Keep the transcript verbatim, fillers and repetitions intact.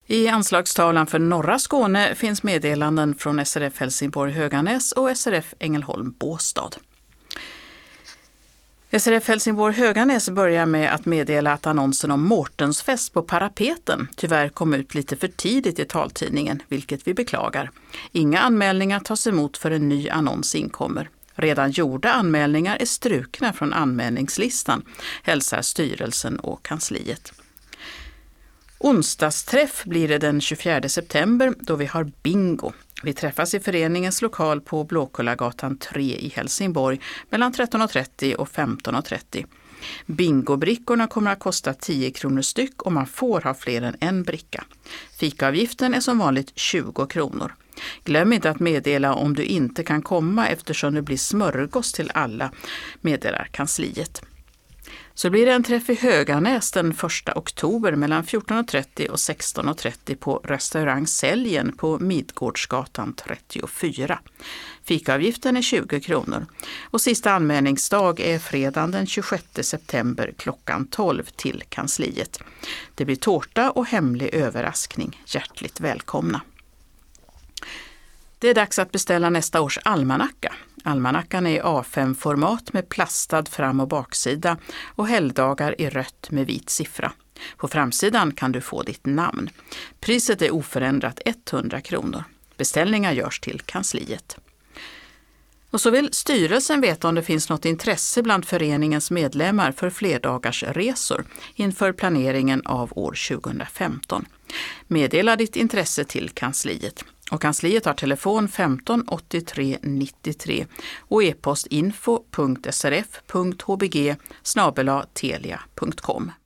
I anslagstavlan för norra Skåne finns meddelanden från S R F Helsingborg Höganäs och S R F Ängelholm Båstad. S R F Helsingborg Höganäs börjar med att meddela att annonsen om Mårtensfest på Parapeten tyvärr kom ut lite för tidigt i taltidningen, vilket vi beklagar. Inga anmälningar tas emot för en ny annons inkommer. Redan gjorda anmälningar är strukna från anmälningslistan, hälsar styrelsen och kansliet. Onsdagsträff blir det den tjugofjärde september då vi har bingo. Vi träffas i föreningens lokal på Blåkullagatan tre i Helsingborg mellan tretton och trettio och femton och trettio. Bingobrickorna kommer att kosta tio kronor styck och man får ha fler än en bricka. Fikaavgiften är som vanligt tjugo kronor. Glöm inte att meddela om du inte kan komma eftersom det blir smörgås till alla, meddelar kansliet. Så blir det en träff i Höganäs den första oktober mellan fjorton och trettio och sexton och trettio på restaurang Säljen på Midgårdsgatan trettiofyra. Fikaavgiften är tjugo kronor och sista anmälningsdag är fredagen den tjugosjätte september klockan tolv till kansliet. Det blir tårta och hemlig överraskning. Hjärtligt välkomna! Det är dags att beställa nästa års almanacka. Almanackan är i A fem-format med plastad fram- och baksida och helgdagar i rött med vit siffra. På framsidan kan du få ditt namn. Priset är oförändrat hundra kronor. Beställningar görs till kansliet. Och så vill styrelsen veta om det finns något intresse bland föreningens medlemmar för flerdagars resor inför planeringen av år tjugohundrafemton. Meddela ditt intresse till kansliet. Och kansliet har telefon femton åttiotre nittiotre och e-post info punkt s r f punkt h b g snabel-a telia punkt com.